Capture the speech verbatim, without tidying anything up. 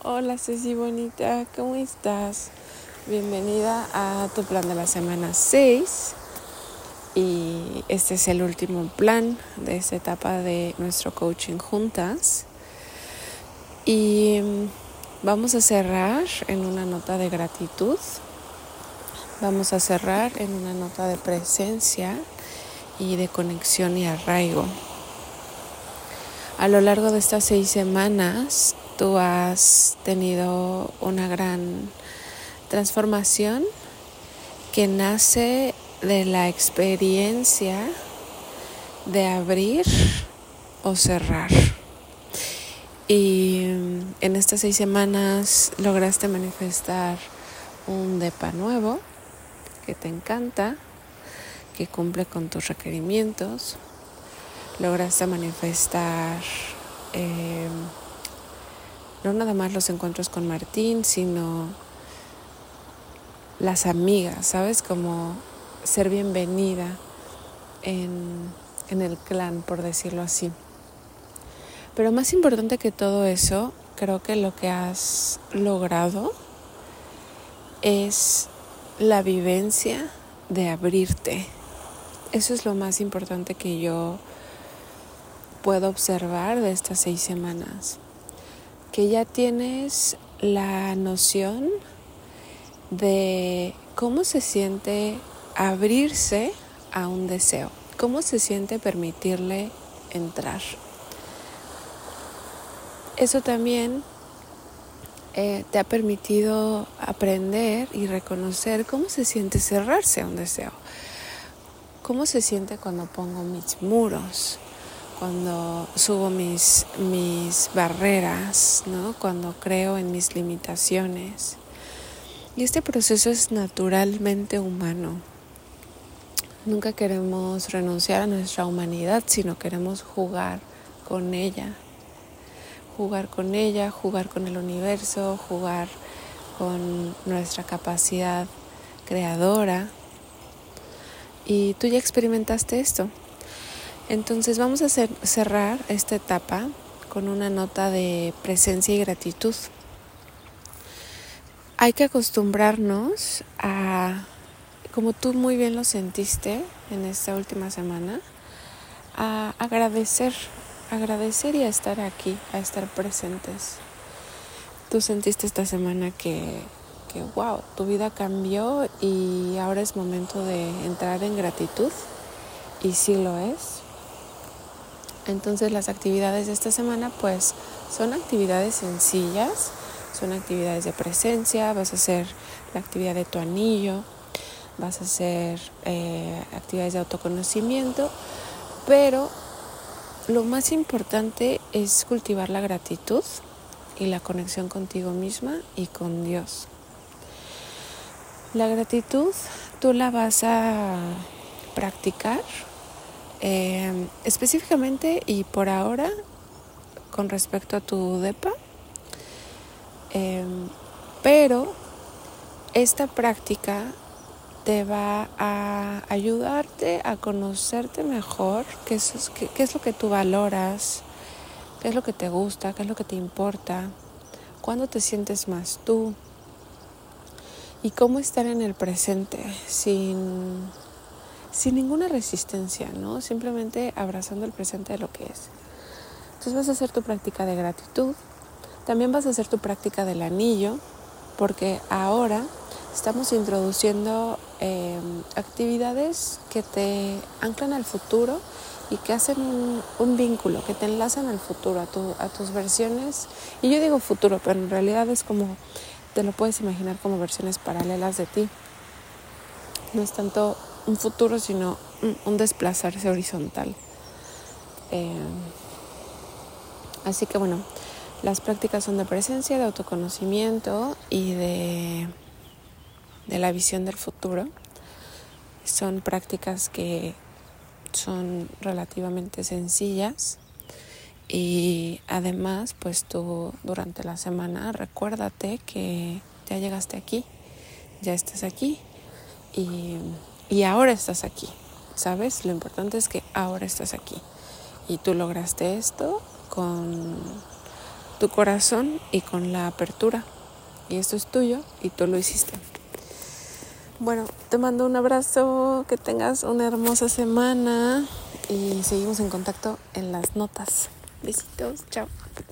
Hola Ceci bonita, ¿cómo estás? Bienvenida a tu plan de la semana seis y este es el último plan de esta etapa de nuestro coaching juntas y vamos a cerrar en una nota de gratitud, vamos a cerrar en una nota de presencia y de conexión y arraigo. A lo largo de estas seis semanas tú has tenido una gran transformación que nace de la experiencia de abrir o cerrar. Y en estas seis semanas lograste manifestar un depa nuevo que te encanta, que cumple con tus requerimientos. Lograste manifestar eh, no nada más los encuentros con Martín, sino las amigas, ¿sabes? Como ser bienvenida en, en el clan, por decirlo así. Pero más importante que todo eso, creo que lo que has logrado es la vivencia de abrirte. Eso es lo más importante que yo puedo observar de estas seis semanas. Que ya tienes la noción de cómo se siente abrirse a un deseo, cómo se siente permitirle entrar. Eso también eh, te ha permitido aprender y reconocer cómo se siente cerrarse a un deseo, cómo se siente cuando pongo mis muros, cuando subo mis, mis barreras, ¿no? Cuando creo en mis limitaciones. Y este proceso es naturalmente humano. Nunca queremos renunciar a nuestra humanidad, sino queremos jugar con ella. Jugar con ella, jugar con el universo, jugar con nuestra capacidad creadora. Y tú ya experimentaste esto. Entonces vamos a hacer, cerrar esta etapa con una nota de presencia y gratitud. Hay que acostumbrarnos a, como tú muy bien lo sentiste en esta última semana, a agradecer, agradecer y a estar aquí, a estar presentes. Tú sentiste esta semana que, que wow, tu vida cambió y ahora es momento de entrar en gratitud, y sí lo es. Entonces las actividades de esta semana pues son actividades sencillas, son actividades de presencia. Vas a hacer la actividad de tu anillo, vas a hacer eh, actividades de autoconocimiento, pero lo más importante es cultivar la gratitud y la conexión contigo misma y con Dios. La gratitud tú la vas a practicar Eh, específicamente y por ahora con respecto a tu depa, eh, pero esta práctica te va a ayudarte a conocerte mejor, qué es, qué, qué es lo que tú valoras, qué es lo que te gusta, qué es lo que te importa, cuándo te sientes más tú y cómo estar en el presente sin... sin ninguna resistencia, ¿no? Simplemente abrazando el presente de lo que es. Entonces vas a hacer tu práctica de gratitud, también vas a hacer tu práctica del anillo, porque ahora estamos introduciendo eh, actividades que te anclan al futuro y que hacen un, un vínculo, que te enlazan al futuro, a, tu, a tus versiones. Y yo digo futuro, pero en realidad es como, te lo puedes imaginar como versiones paralelas de ti. No es tanto un futuro, sino un, un desplazarse horizontal. Eh, así que bueno, las prácticas son de presencia, de autoconocimiento y de, de la visión del futuro. Son prácticas que son relativamente sencillas y además, pues tú durante la semana recuérdate que ya llegaste aquí, ya estás aquí y... Y ahora estás aquí, ¿sabes? Lo importante es que ahora estás aquí. Y tú lograste esto con, tu corazón y con la apertura. Y esto es tuyo y tú lo hiciste. Bueno, te mando un abrazo, que tengas una hermosa semana y seguimos en contacto en las notas. Besitos, chao.